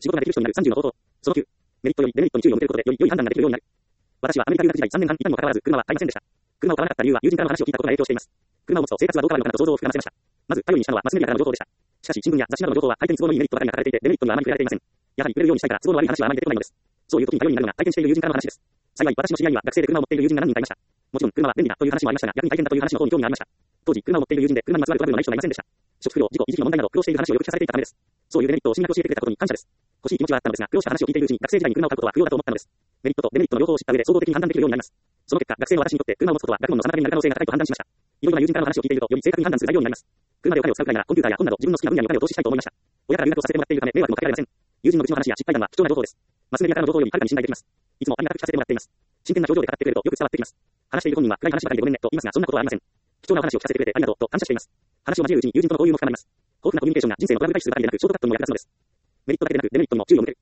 仕事ができる人になる30の方法。その9、メリットよりデメリットに注意を向けることでより良い判断ができるようになる。私はアメリカ留学時代3年半いたにもかかわらず車は買いませんでした。車を買わなかった理由は友人からの話を聞いたことが影響しています。車を持つと生活はどう変わるのかなと想像を膨らませました。まず頼りにしたのはマスメディアからの情報でした。しかし新聞や雑誌などの情報は相手に都合のいいメリットばかりが書かれていてデメリットにはあまり触れられていません。やはり売れるようにしたいから都合の悪い話はあまり出てこないのです。そういう時に頼りになるのが体験している友人からの話です。幸い私の知り合いには学生で車を持っている友人が何人かいました。もちろん車は便利だという話もありましたが逆に大変だという話の方に興味がありました。当時車を持っている友人で車にまつわるトラブルのない人がいませんでした。食料、事故、維持費の問題など苦労している話をよく聞かされていたためです。そういうデメリットを親戚教えてくれたことに感謝です。欲しい気持ちはあったのですが苦労した話を聞いているうちに学生時代に車を買うことは不要だと思ったのです。メリットとデメリットの両方を知った上で総合的に判断できるようになります。その結果学生の私にとって車を持つことは学問の妨げになる可能性が高いと判断しました。いろいろな友人からの話を聞いているとより正確に判断する材料になります。車でお金を使うくらいならコンピューターや本など自分の好きな分野にお金を投資したいと思いました。親から留学をさせてもらっているため迷惑もかけられません。友人の愚痴の話や失敗談は貴重な情報です。マスメディアからの情報よりはるかに信頼できます。いつもありがたく聞かせてもらっています。真剣な表情で語ってくれるとよく伝わってきます。話している本人は暗い話ばかりでごめんねと言いますがそんなことはありません。貴重なお話を聞かせてくれてありがとうと感謝しています。話を交えるうちに友人との交流も深まります。豊富なコミュニケーションが人生のトラブル回数ばかりでなくショートカットにも役立つのです。メリットだけでなくデメリットにも注意を向ける。